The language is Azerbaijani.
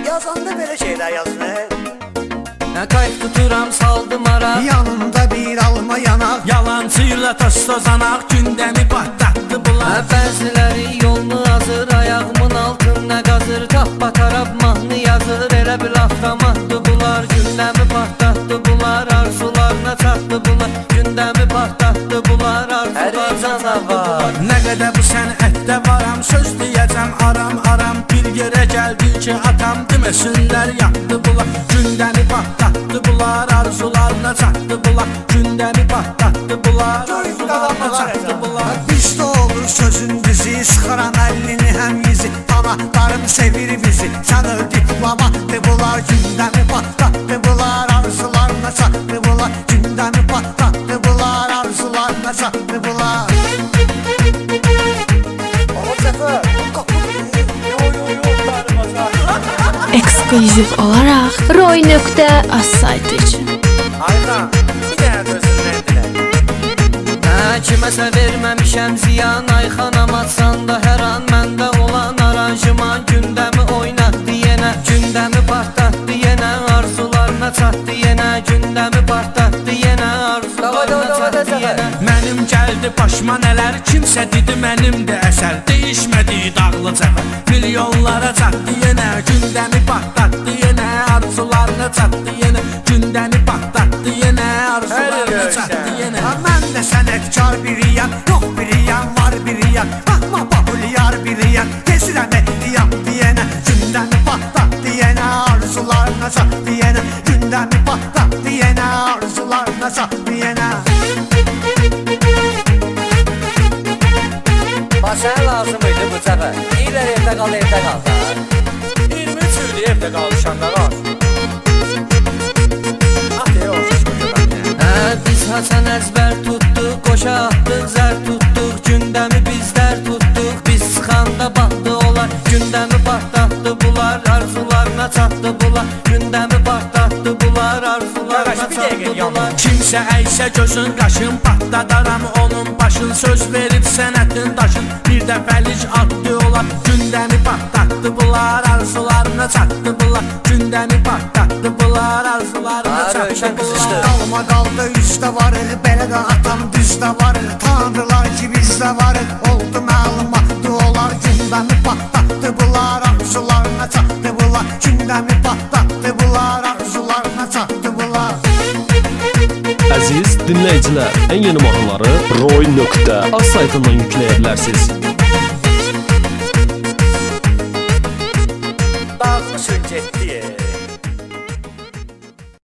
Yazanda belə şeylər yazılır. Qayıt tuturam saldım ara, Yanımda bir alma yanaq, Yalancıyla toz-tozanaq gündəmi patlatdı bunlar. Bəziləri yolunu hazır, ayağımın altında qazır. Tappa taraf mahnı yazır, elə bil avtomatdı bunlar. Gündəmi patlatdı bunlar, arzularına çatdı bunlar. Gündəmi patlatdı bunlar, arzularına çatdı bunlar. Nə qədər bu sənətdə varam, söz deyəcəm aram. Bir yerə gəldi ki atam, deməsinlər yatdı bunlar. Gündəmi patlatdı bunlar, arzularına çatdı bunlar. Gündəmi patlatdı bunlar, arzularına çatdı bunlar. Bizdə olur sözün düzü, sıxıram əlini həm yüzü. Anahtarım sevir bizi, sən öldük babatdı bunlar. Gündəmi patlatdı bunlar, arzularına çatdı bunlar. Gündəmi patlatdı bunlar, arzularına çatdı bunlar. Eksklüziv olaraq Roy.az saytı üçün. Ayxan, bir dənə dözün verdilər. Kiməsə verməmişəm ziyan, Ayxanam atsan da hər an məndə olan aranjman. Gündəmi oynatdı yenə, gündəmi partlatdı yenə, arzularına çatdı yenə. Gündəmi partlatdı yenə, arzularına çatdı yenə. Mənim gəldi başıma nələr, kimsə dedi mənimdir əsər. Değişmədi dağlı cəfər, milyonlara çatdı yenə. Gündəmi patlatdı yenə, arzularına çatdı yenə. Gündəmi patlatdı yenə, arzularına çatdı yenə. Mən də sənətkar biriyəm, yox biriyəm, var biriyəm. Baxma bahuliyar biriyəm, gezirəm ehtiyat deyənə. Gündəmi patlatdı yenə, arzularına çatdı yenə. Gündəmi patlatdı yenə, arzularına çatdı yenə. Sənə lazım idi bu cəfər, deyirlər evdə qal, evdə qal da. 23 ildir evdə qalmışam da var. Ataya olsuz qoşuram. Biz Hasan əzbər tutduq, qoşa atdıq, zər tutduq. Gündəmi bizlər tutduq, biz sıxanda batdı olar. Gündəmi partlatdı bunlar, arzularına çatdı bunlar. Gündəmi partlatdı bunlar, arzularına çatdı bunlar. Kimsə əysə gözün qaşın, patladaram onun başın. Söz verib sənətin daşın, bir dəfəlik addı olar. Gündəmi patlatdı bunlar, arzularına çatdı bunlar. Gündəmi patlatdı bunlar, arzularına çatdı bunlar. Qalma qaldı üstə varıq, belə də atam düzdə varıq. Tanrılar ki bizdə varıq, oldu məlumatdı olar. Gündəmi patlatdı bunlar, arzularına çatdı bunlar. Gündəmi patlatdı bunlar, arzularına çatdı bunlar. Əziz dinləyicilər, ən yeni mahnıları Roy.az saytından yükləyə bilərsiniz. Dağılmışın getdi.